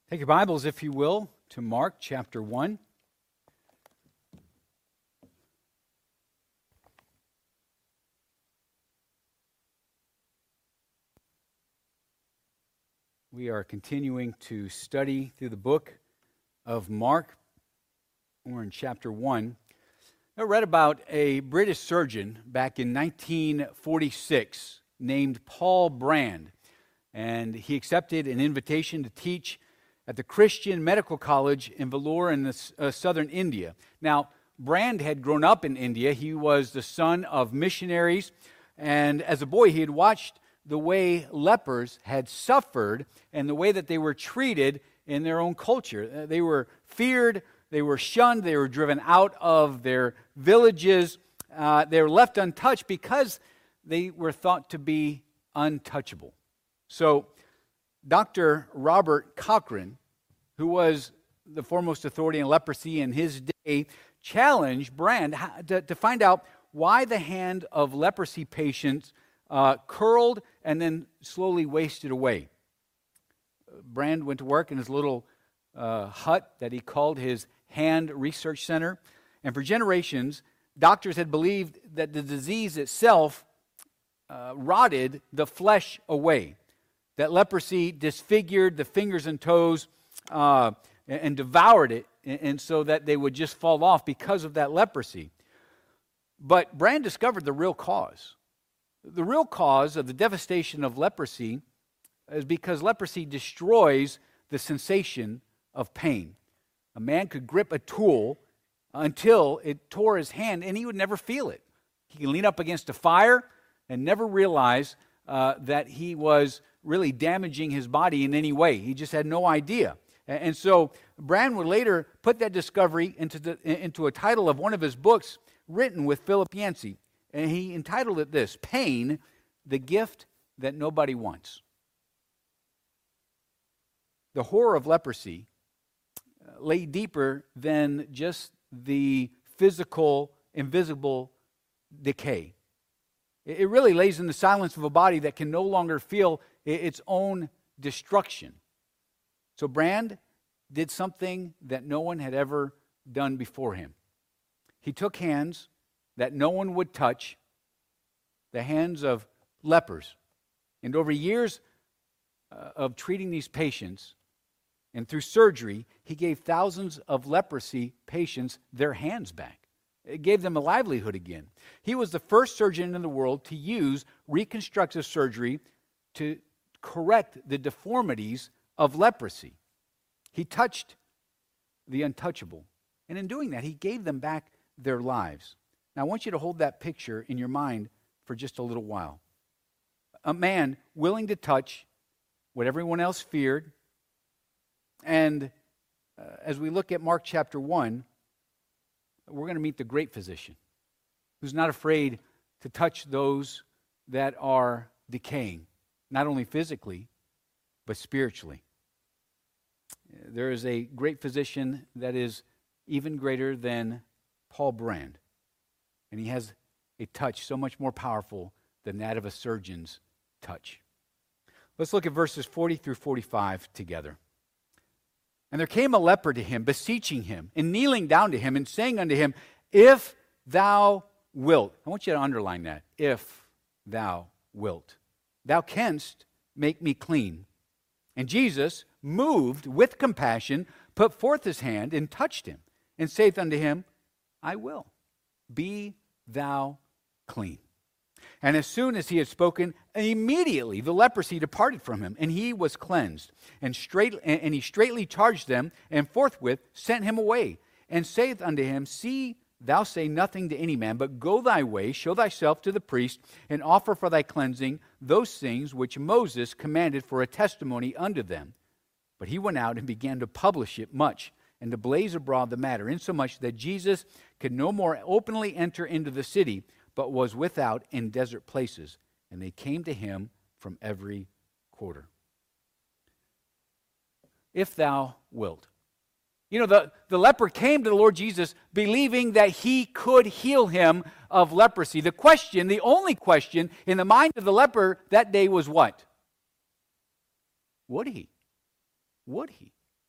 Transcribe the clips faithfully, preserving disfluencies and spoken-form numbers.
Take your Bibles, if you will, to Mark chapter one. We are continuing to study through the book of Mark. We're in chapter one. I read about a British surgeon back in nineteen forty-six named Paul Brand, and he accepted an invitation to teach at the Christian Medical College in Vellore in the, uh, southern India. Now, Brand had grown up in India. He was the son of missionaries, and as a boy he had watched the way lepers had suffered and the way that they were treated in their own culture. They were feared, they were shunned, they were driven out of their villages. Uh, they were left untouched because they were thought to be untouchable. So Doctor Robert Cochrane, who was the foremost authority in leprosy in his day, challenged Brand to, to find out why the hand of leprosy patients uh, curled and then slowly wasted away. Brand went to work in his little uh, hut that he called his Hand Research Center, and for generations, doctors had believed that the disease itself uh, rotted the flesh away. That leprosy disfigured the fingers and toes uh, and, and devoured it, and, and so that they would just fall off because of that leprosy. But Brand discovered the real cause. The real cause of the devastation of leprosy is because leprosy destroys the sensation of pain. A man could grip a tool until it tore his hand, and he would never feel it. He can lean up against a fire and never realize uh, that he was really damaging his body in any way. He just had no idea. And so Brand would later put that discovery into, the, into a title of one of his books written with Philip Yancey. And he entitled it this, Pain, the Gift That Nobody Wants. The horror of leprosy lay deeper than just the physical, invisible decay. It really lays in the silence of a body that can no longer feel its own destruction. So Brand did something that no one had ever done before him. He took hands that no one would touch, the hands of lepers. And over years uh, of treating these patients, and through surgery, he gave thousands of leprosy patients their hands back. It gave them a livelihood again. He was the first surgeon in the world to use reconstructive surgery to correct the deformities of leprosy. He touched the untouchable. And in doing that, he gave them back their lives. Now, I want you to hold that picture in your mind for just a little while. A man willing to touch what everyone else feared. And uh, as we look at Mark chapter one, we're going to meet the great physician who's not afraid to touch those that are decaying, not only physically, but spiritually. There is a great physician that is even greater than Paul Brand, and he has a touch so much more powerful than that of a surgeon's touch. Let's look at verses forty through forty-five together. And there came a leper to him, beseeching him, and kneeling down to him, and saying unto him, If thou wilt. I want you to underline that. If thou wilt. Thou canst make me clean. And Jesus, moved with compassion, put forth his hand, and touched him, and saith unto him, I will. Be thou clean. And as soon as he had spoken, immediately the leprosy departed from him, and he was cleansed. And straight and he straightly charged them, and forthwith sent him away, and saith unto him, See, thou say nothing to any man, but go thy way, show thyself to the priest, and offer for thy cleansing those things which Moses commanded for a testimony unto them. But he went out and began to publish it much, and to blaze abroad the matter, insomuch that Jesus could no more openly enter into the city, but was without in desert places. And they came to him from every quarter. If thou wilt. You know, the, the leper came to the Lord Jesus believing that he could heal him of leprosy. The question, the only question in the mind of the leper that day was what? Would he? Would he?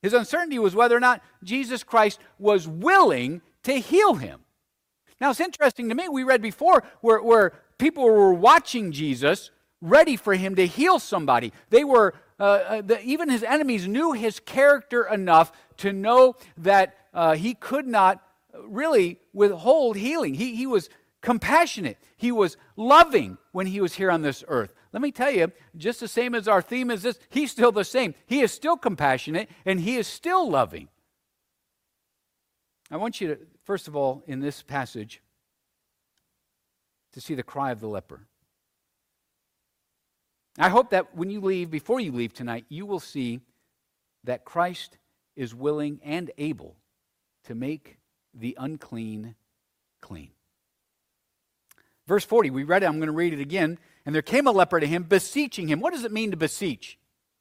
His uncertainty was whether or not Jesus Christ was willing to heal him. Now, it's interesting to me, we read before where, where people were watching Jesus, ready for him to heal somebody. They were, uh, uh, the, even his enemies knew his character enough to know that uh, he could not really withhold healing. He, he was compassionate. He was loving when he was here on this earth. Let me tell you, just the same as our theme is this, he's still the same. He is still compassionate and he is still loving. I want you to, first of all, in this passage, to see the cry of the leper. I hope that when you leave, before you leave tonight, you will see that Christ is willing and able to make the unclean clean. Verse forty, we read it, I'm going to read it again. And there came a leper to him, beseeching him. What does it mean to beseech?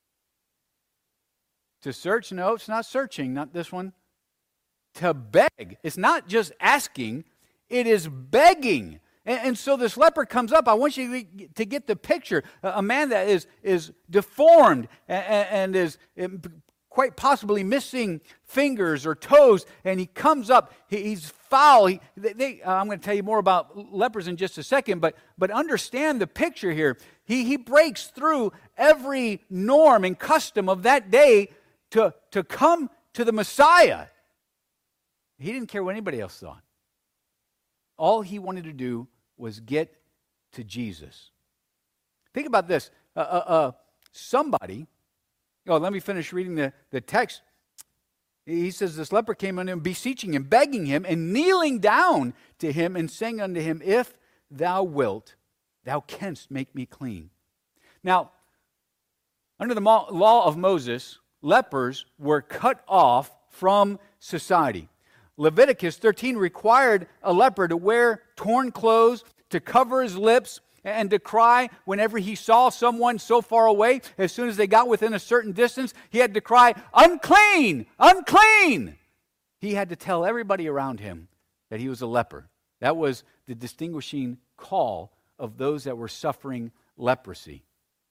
To search? No, it's not searching, not this one. To beg. It's not just asking, it is begging. And, and so this leper comes up. I want you to get the picture. A man that is, is deformed and, and is quite possibly missing fingers or toes, and he comes up, he, he's foul. He, they, they, uh, I'm going to tell you more about lepers in just a second, but, but understand the picture here. He, he breaks through every norm and custom of that day to, to come to the Messiah. He didn't care what anybody else thought. All he wanted to do was get to Jesus. Think about this. Uh, uh, uh, somebody, oh, let me finish reading the, the text. He says, this leper came unto him, beseeching him, begging him, and kneeling down to him, and saying unto him, if thou wilt, thou canst make me clean. Now, under the law of Moses, lepers were cut off from society. Leviticus thirteen required a leper to wear torn clothes, to cover his lips, and to cry whenever he saw someone so far away. As soon as they got within a certain distance, he had to cry, unclean, unclean. He had to tell everybody around him that he was a leper. That was the distinguishing call of those that were suffering leprosy.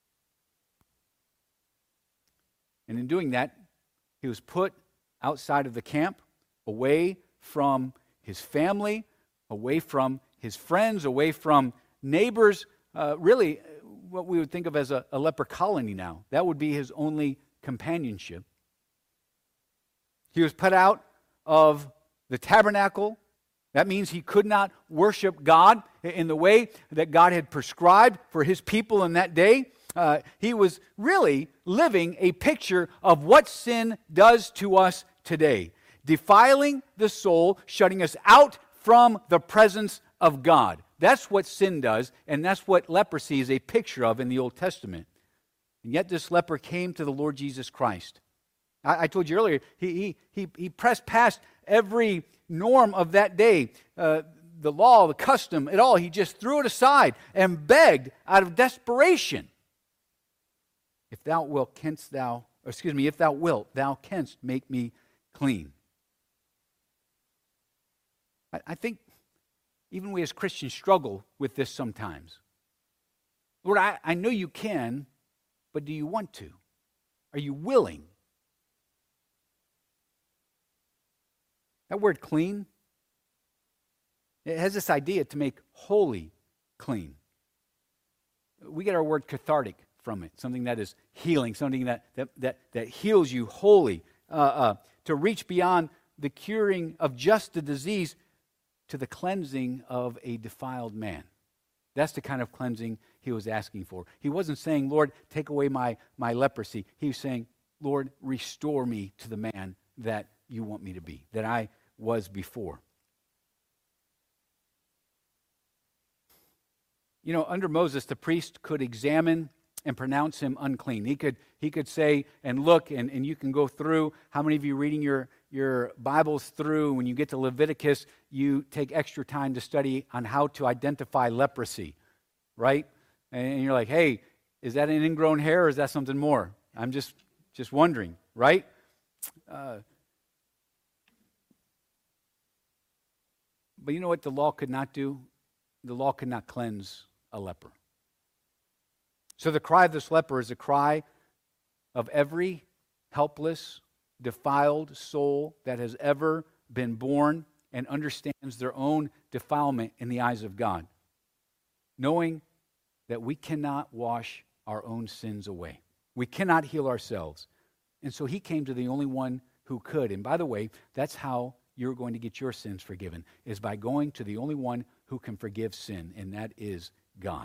And in doing that, he was put outside of the camp, away from his family, away from his friends, away from neighbors, uh, really what we would think of as a, a leper colony now. That would be his only companionship. He was put out of the tabernacle. That means he could not worship God in the way that God had prescribed for his people in that day. Uh, he was really living a picture of what sin does to us today. Defiling the soul, shutting us out from the presence of God. That's what sin does, and that's what leprosy is a picture of in the Old Testament. And yet this leper came to the Lord Jesus Christ. I, I told you earlier, he, he, he, he pressed past every norm of that day, uh, the law, the custom, it all. He just threw it aside and begged out of desperation. If thou wilt, canst thou, or excuse me, if thou wilt, thou canst make me clean. I, I think even we as Christians struggle with this sometimes. Lord, I, I know you can, but do you want to? Are you willing? That word clean, it has this idea to make holy clean. We get our word cathartic from it, something that is healing, something that, that, that, that heals you wholly, uh, uh, to reach beyond the curing of just the disease to the cleansing of a defiled man. That's the kind of cleansing he was asking for. He wasn't saying, Lord, take away my, my leprosy. He was saying, Lord, restore me to the man that you want me to be, that I was before. You know, under Moses, the priest could examine and pronounce him unclean. He could he could say and look, and, and you can go through. How many of you reading your, your Bibles through, when you get to Leviticus, you take extra time to study on how to identify leprosy, right? And you're like, hey, is that an ingrown hair or is that something more? I'm just, just wondering, right? Uh, but you know what the law could not do? The law could not cleanse a leper. So the cry of this leper is a cry of every helpless, defiled soul that has ever been born and understands their own defilement in the eyes of God, knowing that we cannot wash our own sins away. We cannot heal ourselves. And so he came to the only one who could. And by the way, that's how you're going to get your sins forgiven, is by going to the only one who can forgive sin, and that is God.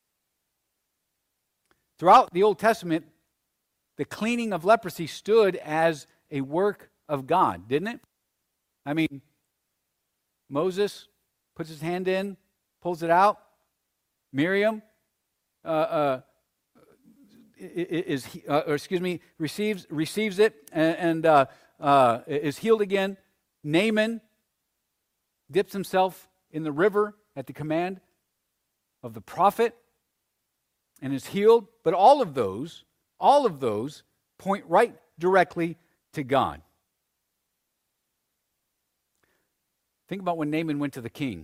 Throughout the Old Testament, the cleaning of leprosy stood as a work of God, didn't it? I mean, Moses puts his hand in, pulls it out. Miriam uh, uh, is, uh, or excuse me, receives receives it and, and uh, uh, is healed again. Naaman dips himself in the river at the command of the prophet and is healed. But all of those, all of those point right directly to God. Think about when Naaman went to the king.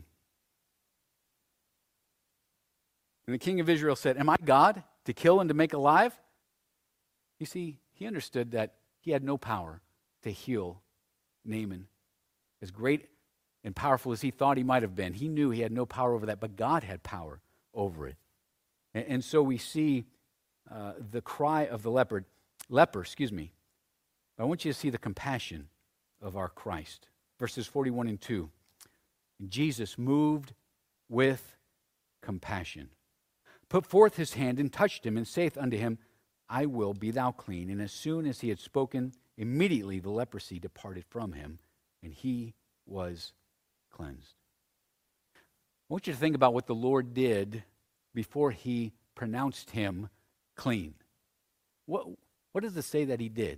And the king of Israel said, "Am I God to kill and to make alive?" You see, he understood that he had no power to heal Naaman. As great and powerful as he thought he might have been, he knew he had no power over that, but God had power over it. And, and so we see uh, the cry of the leopard, leper, excuse me. I want you to see the compassion of our Christ. Verses forty-one and two. Jesus moved with compassion, put forth his hand and touched him, and saith unto him, I will, be thou clean. And as soon as he had spoken, immediately the leprosy departed from him, and he was cleansed. I want you to think about what the Lord did before he pronounced him clean. What, what does it say that he did?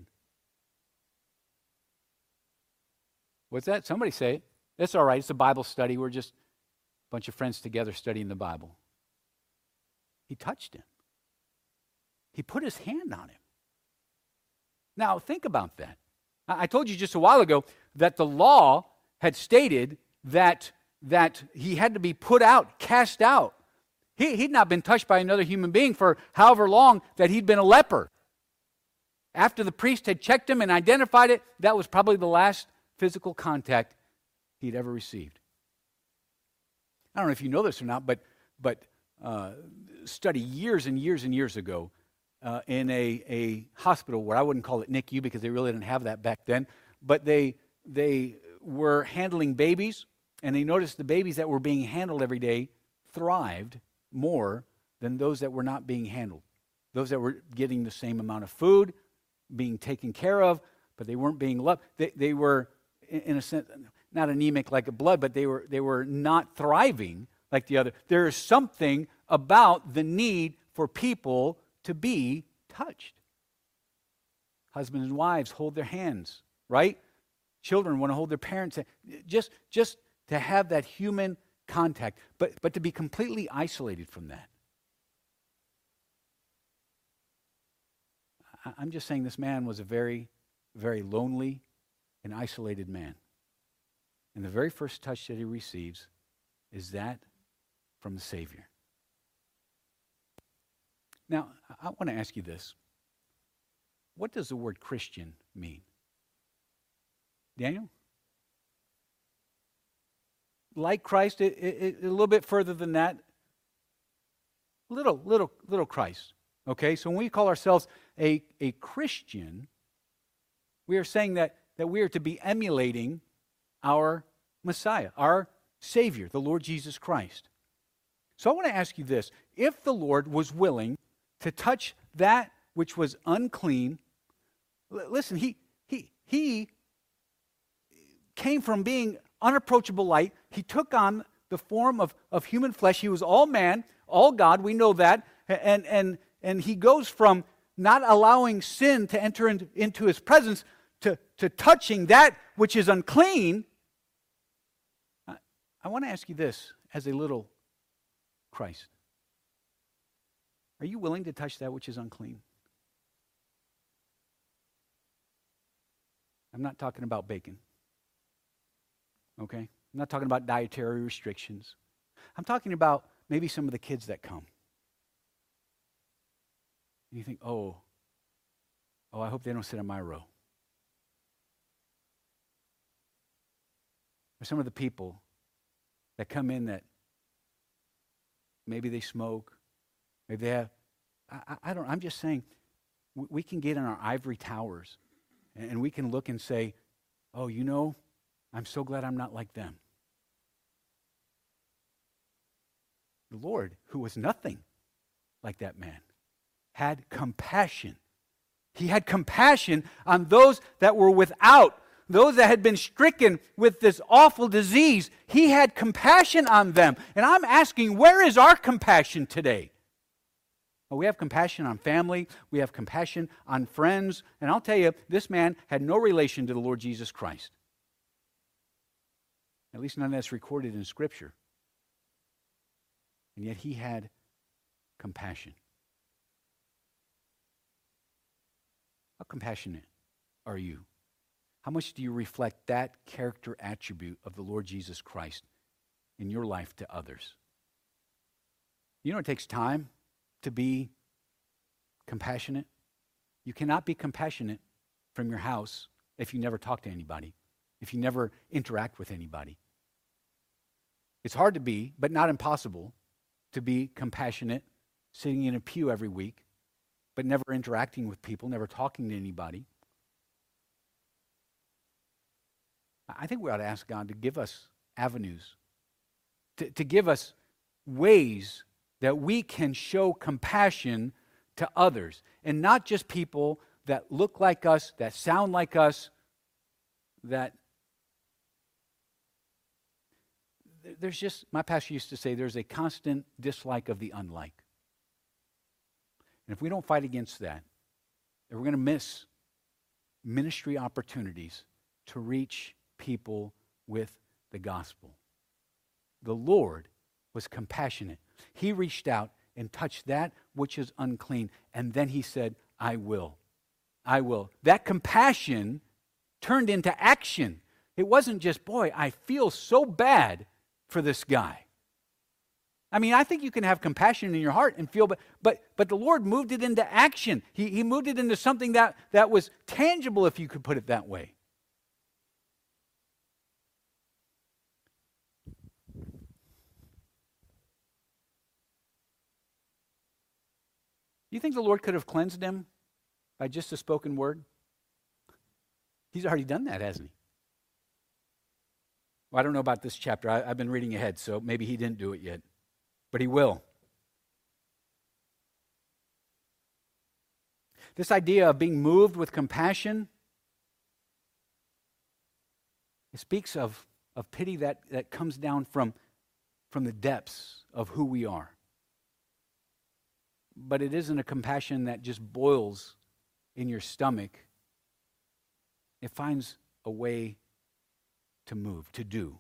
What's that? Somebody say it. That's all right. It's a Bible study. We're just a bunch of friends together studying the Bible. He touched him. He put his hand on him. Now, think about that. I told you just a while ago that the law had stated that, that he had to be put out, cast out. He, he'd not been touched by another human being for however long that he'd been a leper. After the priest had checked him and identified it, that was probably the last physical contact he'd ever received. I don't know if you know this or not, but but uh, study years and years and years ago uh, in a, a hospital where I wouldn't call it N I C U because they really didn't have that back then, but they they were handling babies, and they noticed the babies that were being handled every day thrived more than those that were not being handled. Those that were getting the same amount of food, being taken care of, but they weren't being loved. They, they were, in a sense, not anemic like a blood, but they were they were not thriving like the other. There is something about the need for people to be touched. Husbands and wives hold their hands, right? Children want to hold their parents' hand. Just, just to have that human contact, but, but to be completely isolated from that. I'm just saying this man was a very, very lonely and isolated man. And the very first touch that he receives is that from the Savior. Now, I want to ask you this. What does the word Christian mean? Daniel? Like Christ, it, it, a little bit further than that. Little, little, little Christ. Okay, so when we call ourselves a, a Christian, we are saying that, that we are to be emulating our Messiah, our Savior, the Lord Jesus Christ. So I want to ask you this. If the Lord was willing to touch that which was unclean, l- listen, he, he, he came from being unapproachable light. He took on the form of, of human flesh. He was all man, all God. We know that. And, and, and he goes from not allowing sin to enter in, into his presence to, to touching that which is unclean. I, I want to ask you this as a little Christ. Are you willing to touch that which is unclean? I'm not talking about bacon. Okay? I'm not talking about dietary restrictions. I'm talking about maybe some of the kids that come. And you think, oh, oh, I hope they don't sit in my row. Or some of the people that come in that maybe they smoke, maybe they have, I, I don't, I'm just saying, we, we can get in our ivory towers and, and we can look and say, oh, you know, I'm so glad I'm not like them. The Lord, who was nothing like that man, had compassion. He had compassion on those that were without, those that had been stricken with this awful disease. He had compassion on them. And I'm asking, where is our compassion today? Well, we have compassion on family. We have compassion on friends. And I'll tell you, this man had no relation to the Lord Jesus Christ. At least none that's recorded in Scripture. And yet he had compassion. How compassionate are you? How much do you reflect that character attribute of the Lord Jesus Christ in your life to others? You know, it takes time to be compassionate. You cannot be compassionate from your house if you never talk to anybody, if you never interact with anybody. It's hard to be, but not impossible, to be compassionate, sitting in a pew every week, but never interacting with people, never talking to anybody. I think we ought to ask God to give us avenues, to, to give us ways that we can show compassion to others, and not just people that look like us, that sound like us, that there's just, my pastor used to say, there's a constant dislike of the unlike. And if we don't fight against that, then we're going to miss ministry opportunities to reach people with the gospel. The Lord was compassionate. He reached out and touched that which is unclean, and then he said, I will. I will. That compassion turned into action. It wasn't just, boy, I feel so bad for this guy. I mean, I think you can have compassion in your heart and feel, but but but the Lord moved it into action. He, he moved it into something that, that was tangible, if you could put it that way. You think the Lord could have cleansed him by just a spoken word? He's already done that, hasn't he? Well, I don't know about this chapter. I, I've been reading ahead, so maybe he didn't do it yet. But he will. This idea of being moved with compassion, it speaks of, of pity that, that comes down from, from the depths of who we are. But it isn't a compassion that just boils in your stomach. It finds a way to move, to do.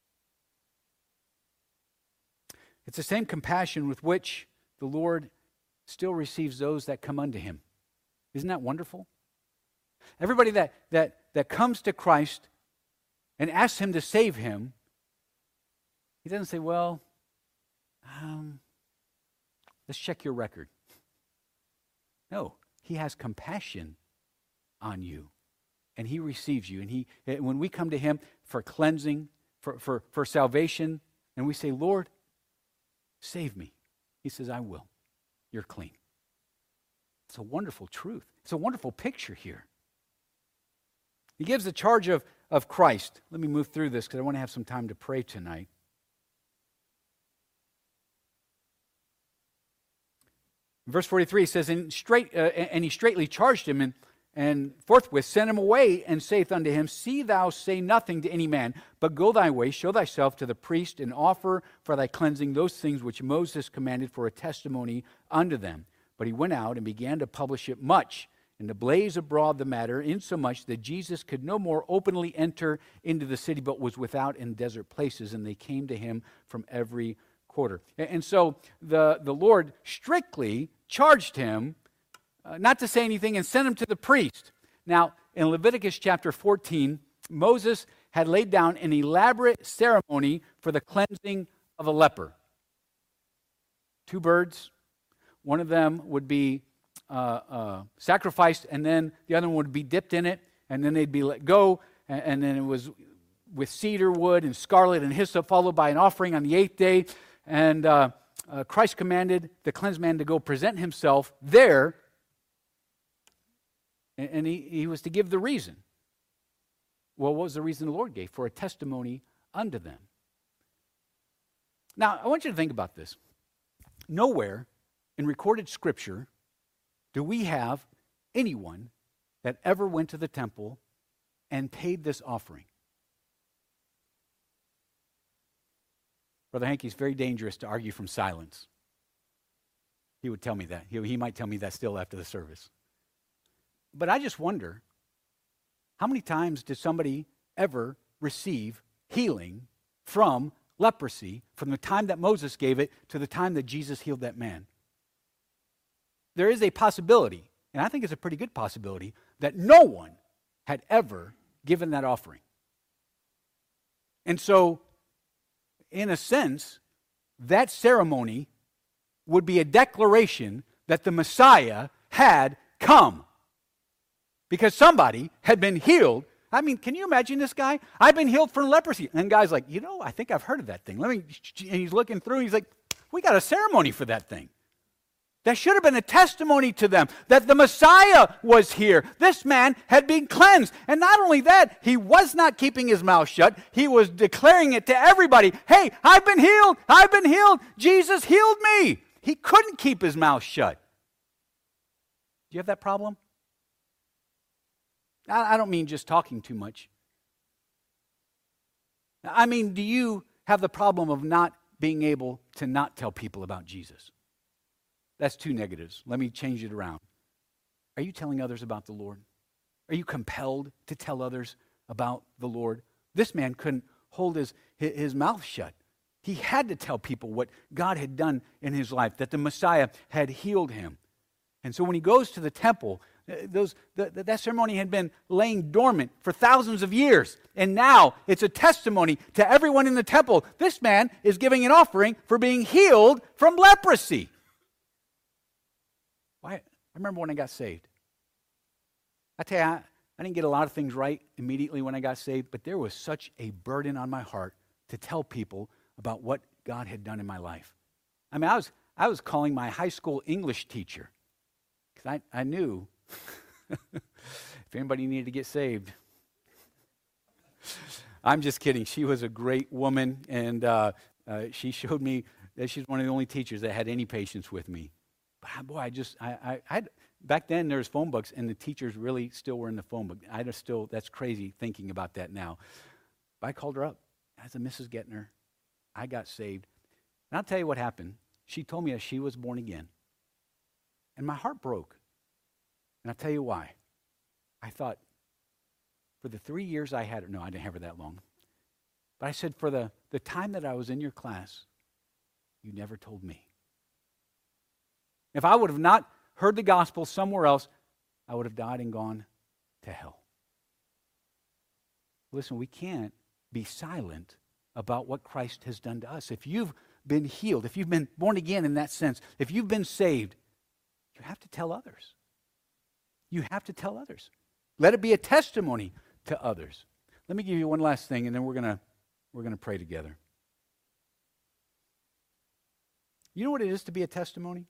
It's the same compassion with which the Lord still receives those that come unto him. Isn't that wonderful? Everybody that, that, that comes to Christ and asks him to save him, he doesn't say, well, um, let's check your record. No, he has compassion on you, and he receives you. And he, when we come to him for cleansing, for, for, for salvation, and we say, Lord, save me, he says, I will. You're clean. It's a wonderful truth. It's a wonderful picture here. He gives the charge of, of Christ. Let me move through this because I want to have some time to pray tonight. In verse forty-three, he says, and, straight, uh, and he straightly charged him, and, and forthwith sent him away, and saith unto him, See thou say nothing to any man, but go thy way, show thyself to the priest, and offer for thy cleansing those things which Moses commanded for a testimony unto them. But he went out and began to publish it much, and to blaze abroad the matter, insomuch that Jesus could no more openly enter into the city, but was without in desert places, and they came to him from every quarter. And so the, the Lord strictly charged him uh, not to say anything and sent him to the priest. Now, in Leviticus chapter fourteen, Moses had laid down an elaborate ceremony for the cleansing of a leper. Two birds. One of them would be uh, uh, sacrificed, and then the other one would be dipped in it, and then they'd be let go, and, and then it was with cedar wood and scarlet and hyssop, followed by an offering on the eighth day. And uh, uh, Christ commanded the cleansed man to go present himself there, and, and he, he was to give the reason. Well, what was the reason the Lord gave? For a testimony unto them. Now, I want you to think about this. Nowhere in recorded Scripture do we have anyone that ever went to the temple and paid this offering. Brother Hanky, it's very dangerous to argue from silence. He would tell me that. He, he might tell me that still after the service. But I just wonder, how many times did somebody ever receive healing from leprosy from the time that Moses gave it to the time that Jesus healed that man? There is a possibility, and I think it's a pretty good possibility, that no one had ever given that offering. And so, in a sense, that ceremony would be a declaration that the Messiah had come. Because somebody had been healed. I mean, can you imagine this guy? I've been healed from leprosy. And the guy's like, you know, I think I've heard of that thing. Let me, and he's looking through, and he's like, we got a ceremony for that thing. That should have been a testimony to them that the Messiah was here. This man had been cleansed. And not only that, he was not keeping his mouth shut. He was declaring it to everybody. Hey, I've been healed. I've been healed. Jesus healed me. He couldn't keep his mouth shut. Do you have that problem? I don't mean just talking too much. I mean, do you have the problem of not being able to not tell people about Jesus? That's two negatives. Let me change it around. Are you telling others about the Lord? Are you compelled to tell others about the Lord? This man couldn't hold his, his mouth shut. He had to tell people what God had done in his life, that the Messiah had healed him. And so when he goes to the temple, those the, that ceremony had been laying dormant for thousands of years. And now it's a testimony to everyone in the temple. This man is giving an offering for being healed from leprosy. Why? I remember when I got saved. I tell you, I, I didn't get a lot of things right immediately when I got saved, but there was such a burden on my heart to tell people about what God had done in my life. I mean, I was I was calling my high school English teacher because I, I knew if anybody needed to get saved. I'm just kidding. She was a great woman, and uh, uh, she showed me that she's one of the only teachers that had any patience with me. But boy, I just, I, I, I back then there was phone books, and the teachers really still were in the phone book. I just still, that's crazy thinking about that now. But I called her up. I said, Missus Gettner, I got saved. And I'll tell you what happened. She told me that she was born again. And my heart broke. And I'll tell you why. I thought, for the three years I had her, no, I didn't have her that long. But I said, for the, the time that I was in your class, you never told me. If I would have not heard the gospel somewhere else, I would have died and gone to hell. Listen, we can't be silent about what Christ has done to us. If you've been healed, if you've been born again in that sense, if you've been saved, you have to tell others. You have to tell others. Let it be a testimony to others. Let me give you one last thing, and then we're gonna we're gonna pray together. You know what it is to be a testimony?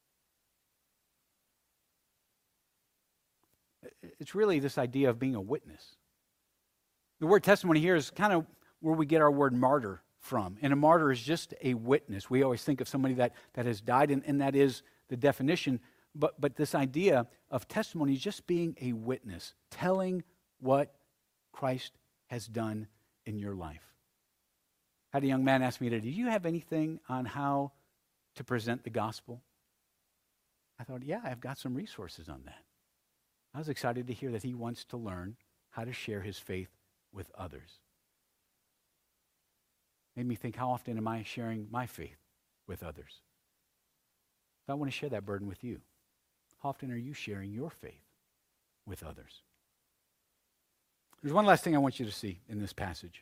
It's really this idea of being a witness. The word testimony here is kind of where we get our word martyr from. And a martyr is just a witness. We always think of somebody that, that has died, and, and that is the definition. But, but this idea of testimony is just being a witness, telling what Christ has done in your life. I had a young man ask me today, do you have anything on how to present the gospel? I thought, yeah, I've got some resources on that. I was excited to hear that he wants to learn how to share his faith with others. Made me think, how often am I sharing my faith with others? So I want to share that burden with you. How often are you sharing your faith with others? There's one last thing I want you to see in this passage.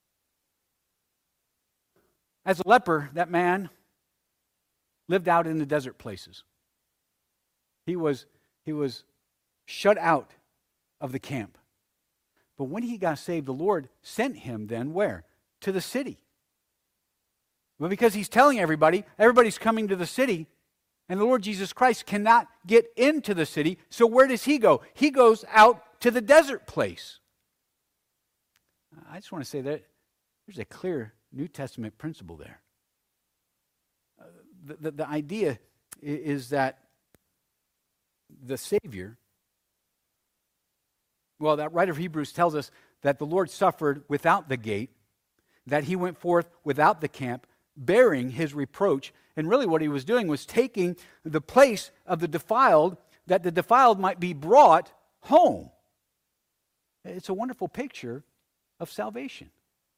As a leper, that man lived out in the desert places. He was, he was shut out of the camp. But when he got saved, the Lord sent him then where? To the city. But because he's telling everybody, everybody's coming to the city, and the Lord Jesus Christ cannot get into the city, so where does he go? He goes out to the desert place. I just want to say that there's a clear New Testament principle there. Uh, the, the, the idea is that the Savior, well, that writer of Hebrews tells us that the Lord suffered without the gate, that he went forth without the camp, bearing his reproach. And really what he was doing was taking the place of the defiled, that the defiled might be brought home. It's a wonderful picture of salvation.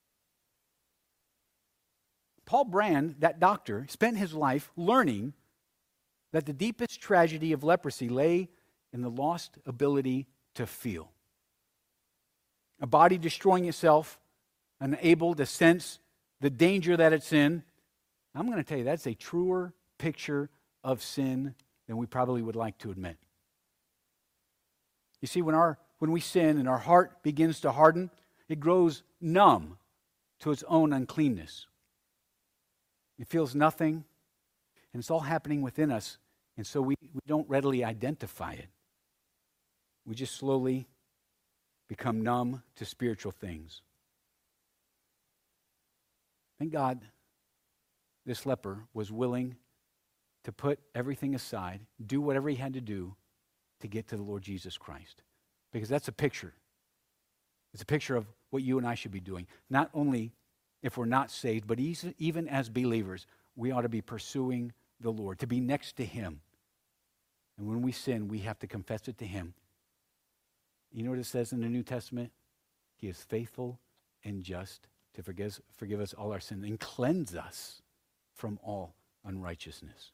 Paul Brand, that doctor, spent his life learning that the deepest tragedy of leprosy lay in the lost ability to feel. A body destroying itself, unable to sense the danger that it's in. I'm going to tell you, that's a truer picture of sin than we probably would like to admit. You see, when our when we sin and our heart begins to harden, it grows numb to its own uncleanness. It feels nothing, and it's all happening within us, and so we, we don't readily identify it. We just slowly become numb to spiritual things. Thank God this leper was willing to put everything aside, do whatever he had to do to get to the Lord Jesus Christ. Because that's a picture. It's a picture of what you and I should be doing. Not only if we're not saved, but even as believers, we ought to be pursuing the Lord, to be next to him. And when we sin, we have to confess it to him. You know what it says in the New Testament? He is faithful and just to forgive, forgive us all our sins and cleanse us from all unrighteousness.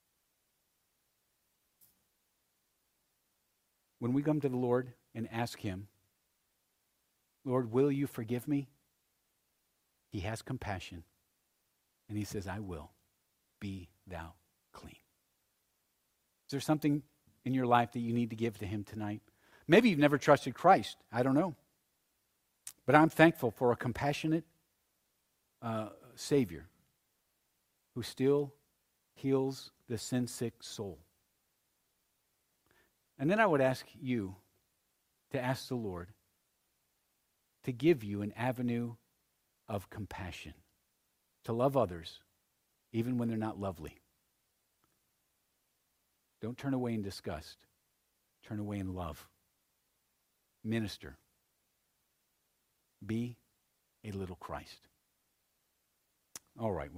When we come to the Lord and ask him, Lord, will you forgive me? He has compassion. And he says, I will. Be thou clean. Is there something in your life that you need to give to him tonight? Maybe you've never trusted Christ. I don't know. But I'm thankful for a compassionate uh, Savior who still heals the sin-sick soul. And then I would ask you to ask the Lord to give you an avenue of compassion, to love others even when they're not lovely. Don't turn away in disgust. Turn away in love. Minister. Be a little Christ. All right.